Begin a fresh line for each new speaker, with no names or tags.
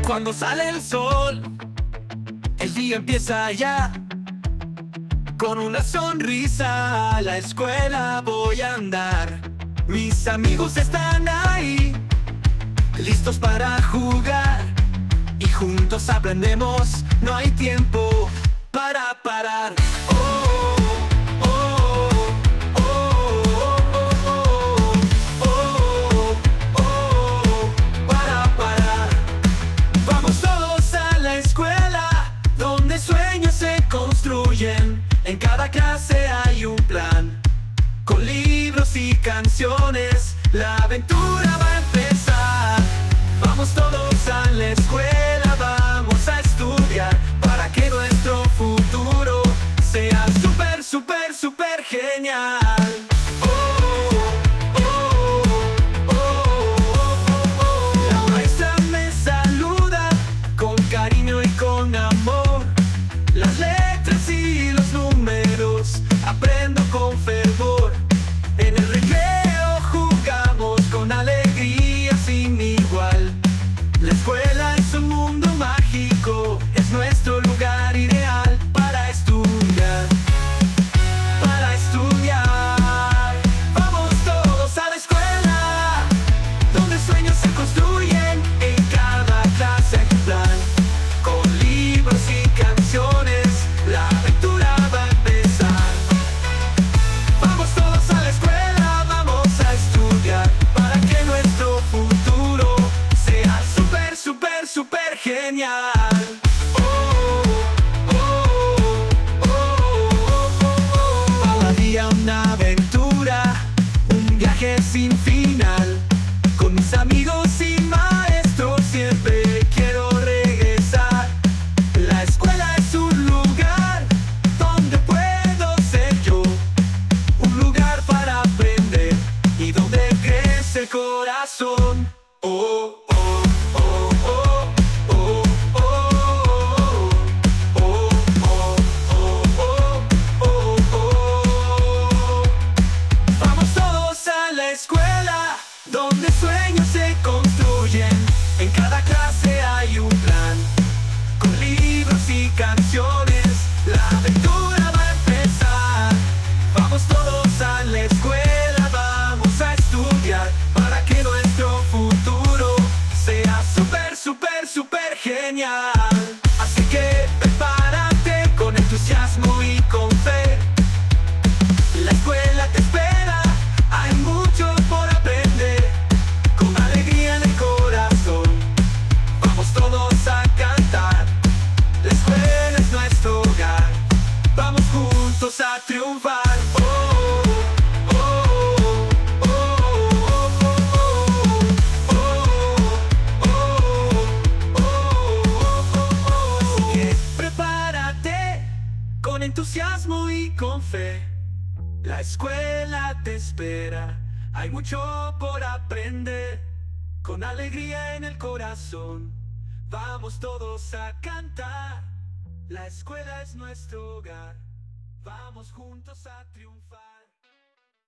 Cuando sale el sol, el día empieza ya. Con una sonrisa a la escuela voy a andar. Mis amigos están ahí, listos para jugar. Y juntos aprendemos, no hay tiempo para parar. Oh, oh, oh, oh, oh, oh, para parar. Vamos todos a la escuela, donde sueños se construyen. En cada clase hay un plan, con libros y canciones, la aventura va a empezar. Vamos todos a la escuela, vamos a estudiar, para que nuestro futuro sea súper, súper, súper genial. La maestra me saluda con cariño y con amor. Las letras y los números aprendo con fervor. En el recreo jugamos con alegría sin igual. La escuela es un mundo mágico, es nuestro lugar ideal para estudiar, para estudiar. Vamos todos a la escuela, donde sueños se construyen. En cada clase hay un plan, con libros y canciones, la aventura va a empezar. Vamos todos a la escuela, vamos a estudiar, para que nuestro futuro sea súper, súper, súper genial. Cada día una aventura, un viaje sin final. Con mis amigos y maestros siempre quiero regresar. La escuela es un lugar donde puedo ser yo, un lugar para aprender y donde crece el corazón. Oh, oh, oh, oh, oh, oh, oh, oh, oh, oh, oh. Vamos todos a la escuela, donde sueños se construyen. En cada clase hay un plan, con libros y canciones, la aventura va a empezar. Vamos todos a la escuela, vamos a estudiar, para que nuestro futuro sea súper, súper, súper genial. Así que prepárate con entusiasmo y con fe. La escuela te espera, hay mucho por aprender. Con alegría en el corazón, vamos todos a cantar. La escuela es nuestro hogar, vamos juntos a triunfar. Oh, oh, oh, oh, oh. Así que prepárate con entusiasmo y con fe. La escuela te espera, hay mucho por aprender. Con alegría en el corazón, vamos todos a cantar. La escuela es nuestro hogar, vamos juntos a triunfar.